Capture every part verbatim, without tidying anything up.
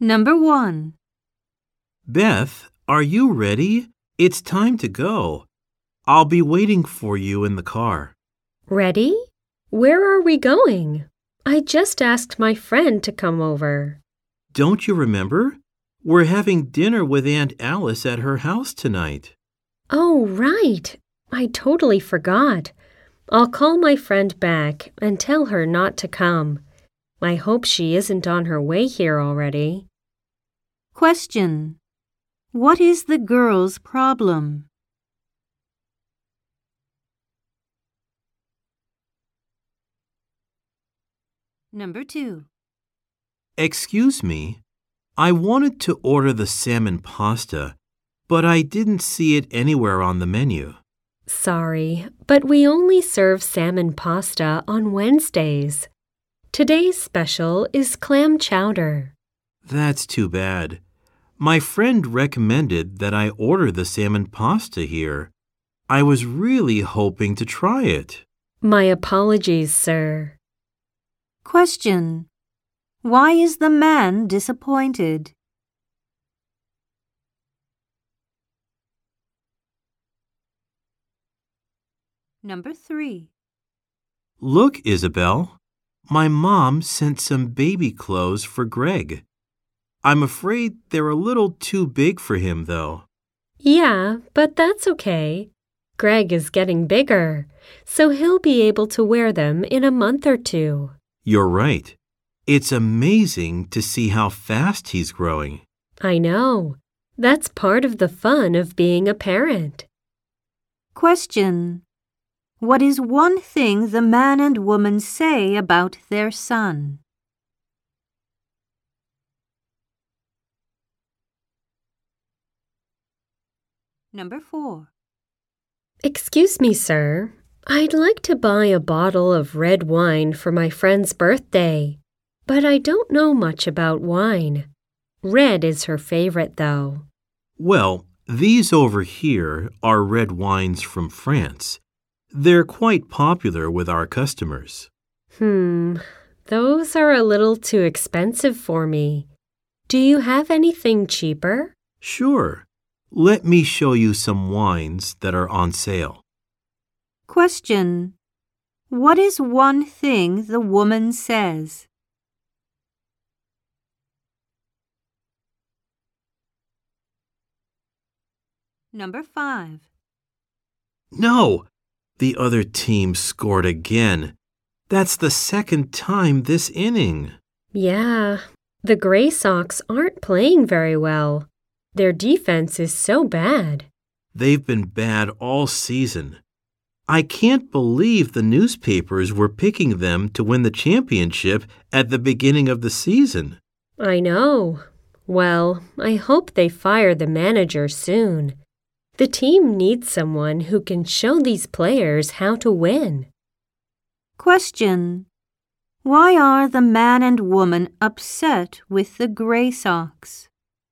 Number one. Beth, are you ready? It's time to go. I'll be waiting for you in the car. Ready? Where are we going? I just asked my friend to come over. Don't you remember? We're having dinner with Aunt Alice at her house tonight. Oh, right. I totally forgot. I'll call my friend back and tell her not to come. I hope she isn't on her way here already. Question. What is the girl's problem? Number two. Excuse me, I wanted to order the salmon pasta, but I didn't see it anywhere on the menu. Sorry, but we only serve salmon pasta on Wednesdays. Today's special is clam chowder. That's too bad. My friend recommended that I order the salmon pasta here. I was really hoping to try it. My apologies, sir. Question. Why is the man disappointed? Number three. Look, Isabel, my mom sent some baby clothes for Greg. I'm afraid they're a little too big for him, though. Yeah, but that's okay. Greg is getting bigger, so he'll be able to wear them in a month or two. You're right. It's amazing to see how fast he's growing. I know. That's part of the fun of being a parent. Question. What is one thing the man and woman say about their son? Number four. Excuse me, sir. I'd like to buy a bottle of red wine for my friend's birthday, but I don't know much about wine. Red is her favorite, though. Well, these over here are red wines from France. They're quite popular with our customers. Hmm, those are a little too expensive for me. Do you have anything cheaper? Sure. Let me show you some wines that are on sale. Question. What is one thing the woman says? Number five. No! The other team scored again. That's the second time this inning. Yeah, the Gray Sox aren't playing very well. Their defense is so bad. They've been bad all season. I can't believe the newspapers were picking them to win the championship at the beginning of the season. I know. Well, I hope they fire the manager soon. The team needs someone who can show these players how to win. Question. Why are the man and woman upset with the Gray Sox?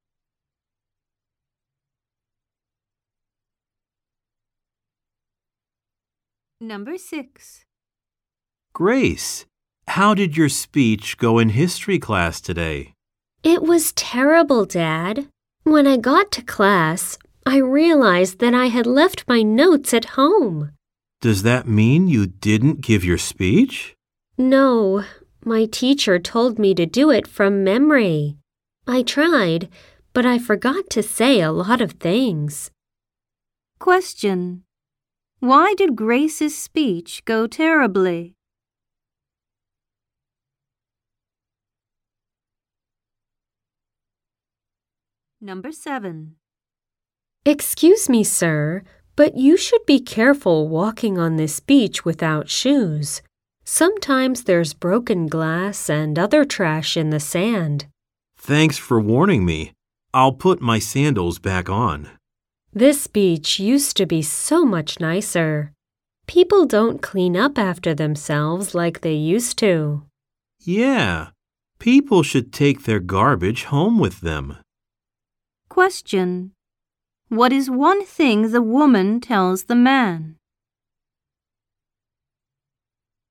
Number six. Grace, how did your speech go in history class today? It was terrible, Dad. When I got to class, I realized that I had left my notes at home. Does that mean you didn't give your speech? No, my teacher told me to do it from memory. I tried, but I forgot to say a lot of things. Question. Why did Grace's speech go terribly? Number seven. Excuse me, sir, but you should be careful walking on this beach without shoes. Sometimes there's broken glass and other trash in the sand. Thanks for warning me. I'll put my sandals back on. This beach used to be so much nicer. People don't clean up after themselves like they used to. Yeah, people should take their garbage home with them. Question. What is one thing the woman tells the man?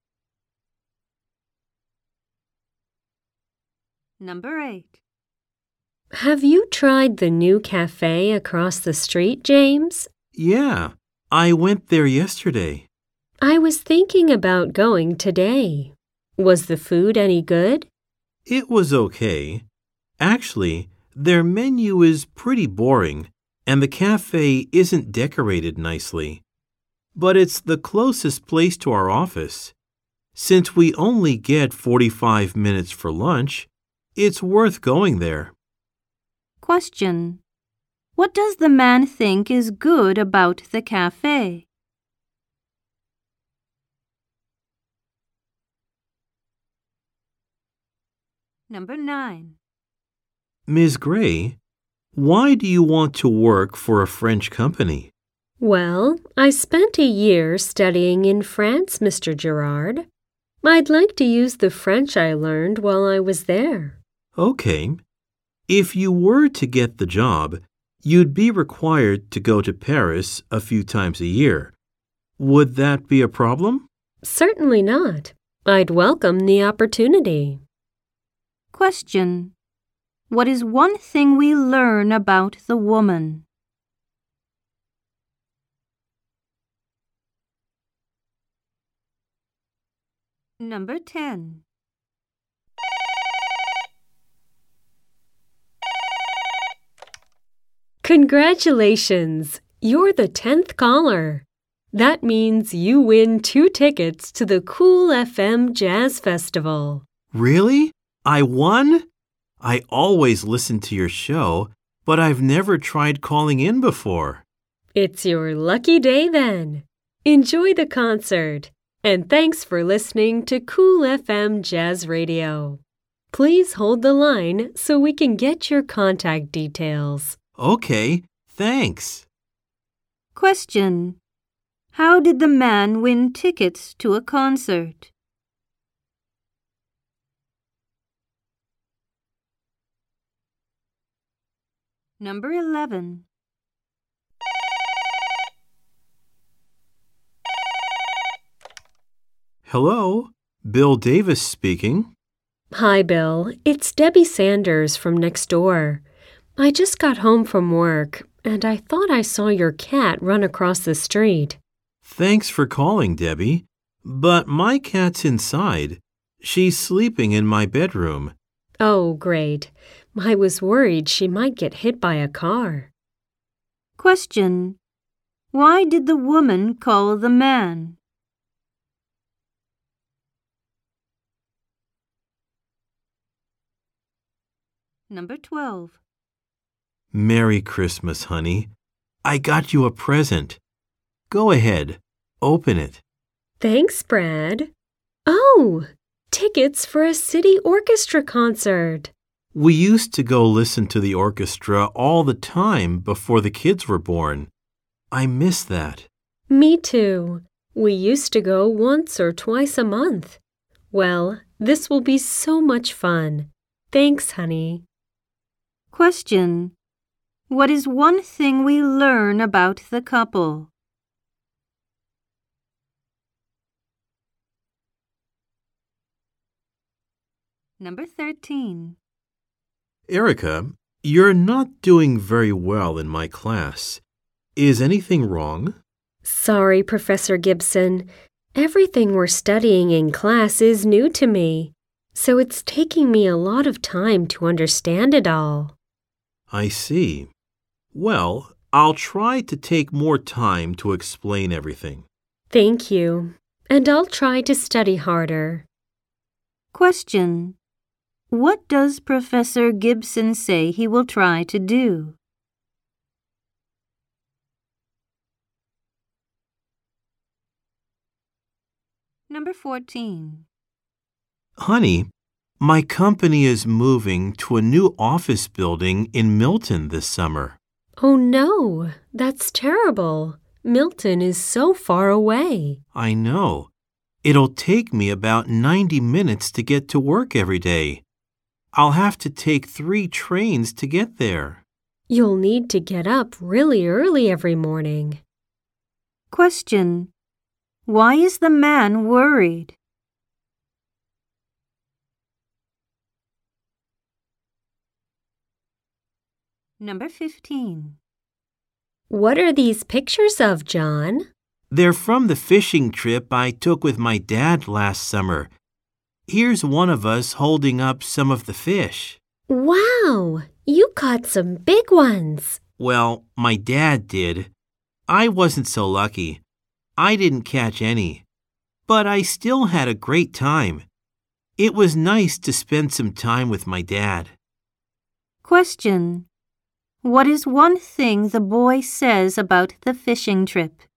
Number eight. Have you tried the new cafe across the street, James? Yeah, I went there yesterday. I was thinking about going today. Was the food any good? It was okay. Actually, their menu is pretty boring, and the cafe isn't decorated nicely. But it's the closest place to our office. Since we only get forty-five minutes for lunch, it's worth going there. Question. What does the man think is good about the cafe? Number nine. Miss Gray, why do you want to work for a French company? Well, I spent a year studying in France, Mister Gerard. I'd like to use the French I learned while I was there. Okay. If you were to get the job, you'd be required to go to Paris a few times a year. Would that be a problem? Certainly not. I'd welcome the opportunity. Question. What is one thing we learn about the woman? Number ten. Congratulations! You're the tenth caller. That means you win two tickets to the Cool F M Jazz Festival. Really? I won? I always listen to your show, but I've never tried calling in before. It's your lucky day then. Enjoy the concert, and thanks for listening to Cool F M Jazz Radio. Please hold the line so we can get your contact details. Okay, thanks. Question. How did the man win tickets to a concert? Number eleven. Hello, Bill Davis speaking. Hi, Bill. It's Debbie Sanders from next door. I just got home from work, and I thought I saw your cat run across the street. Thanks for calling, Debbie. But my cat's inside. She's sleeping in my bedroom. Oh, great. I was worried she might get hit by a car. Question. Why did the woman call the man? Number twelve. Merry Christmas, honey. I got you a present. Go ahead, open it. Thanks, Brad. Oh, tickets for a city orchestra concert. We used to go listen to the orchestra all the time before the kids were born. I miss that. Me too. We used to go once or twice a month. Well, this will be so much fun. Thanks, honey. Question. What is one thing we learn about the couple? Number thirteen. Erica, you're not doing very well in my class. Is anything wrong? Sorry, Professor Gibson. Everything we're studying in class is new to me, so it's taking me a lot of time to understand it all. I see. Well, I'll try to take more time to explain everything. Thank you, and I'll try to study harder. Question. What does Professor Gibson say he will try to do? Number fourteen. Honey, my company is moving to a new office building in Milton this summer. Oh no, that's terrible. Milton is so far away. I know. It'll take me about ninety minutes to get to work every day. I'll have to take three trains to get there. You'll need to get up really early every morning. Question. Why is the man worried? Number fifteen. What are these pictures of, John? They're from the fishing trip I took with my dad last summer. Here's one of us holding up some of the fish. Wow! You caught some big ones. Well, my dad did. I wasn't so lucky. I didn't catch any. But I still had a great time. It was nice to spend some time with my dad. Question. What is one thing the boy says about the fishing trip?